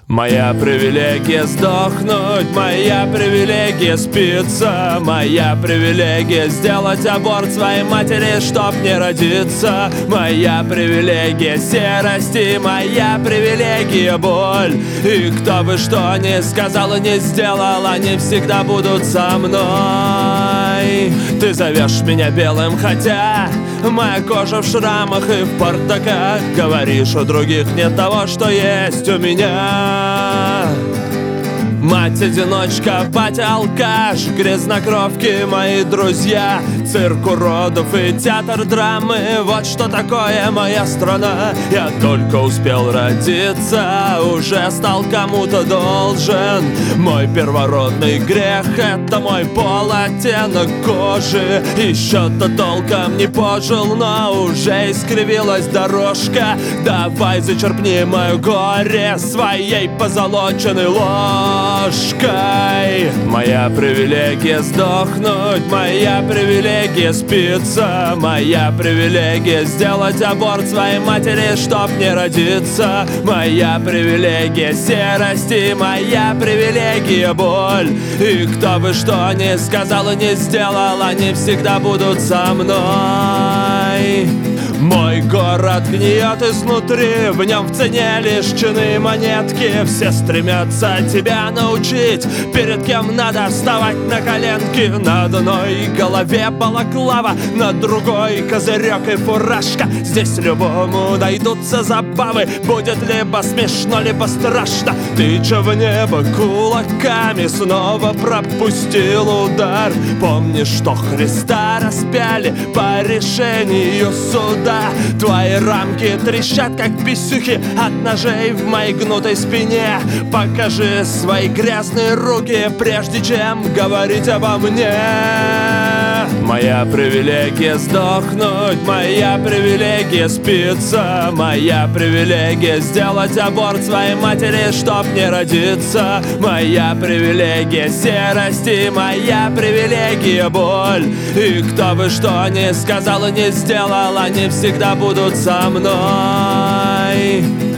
Моя привилегия сдохнуть, моя привилегия спиться, моя привилегия сделать аборт своей матери, чтоб не родиться. Моя привилегия серости, моя привилегия боль. И кто бы что ни сказал и не сделал, они всегда будут со мной. Ты зовешь меня белым, хотя моя кожа в шрамах и в портаках. Говоришь, у других нет того, что есть у меня. Мать-одиночка, батя-алкаш, грязнокровки мои друзья, цирк уродов и театр драмы. Вот что такое моя страна. Я только успел родиться, уже стал кому-то должен. Мой первородный грех — это мой пол, оттенок кожи. Еще-то толком не пожил, но уже искривилась дорожка. Давай зачерпни мое горе своей позолоченной ложкой. Моя привилегия сдохнуть, моя привилегия спиться, моя привилегия сделать аборт своей матери, чтоб не родиться. Моя привилегия серости, моя привилегия боль. И кто бы что ни сказал и не сделал, они всегда будут со мной. Мой город гниет изнутри, в нем в цене лишь чины и монетки. Все стремятся тебя научить, перед кем надо вставать на коленки. На одной голове балаклава, на другой козырек и фуражка. Здесь любому найдутся забавы, будет либо смешно, либо страшно. Тыча в небо кулаками, снова пропустил удар. Помнишь, что Христа распяли по решению суда. Твои рамки трещат, как писюхи от ножей в моей гнутой спине. Покажи свои грязные руки, прежде чем говорить обо мне. Моя привилегия сдохнуть, моя привилегия спиться, моя привилегия сделать аборт своей матери, чтоб не родиться. Моя привилегия серости, моя привилегия боль. И кто бы что ни сказал и не сделал, они всегда будут со мной.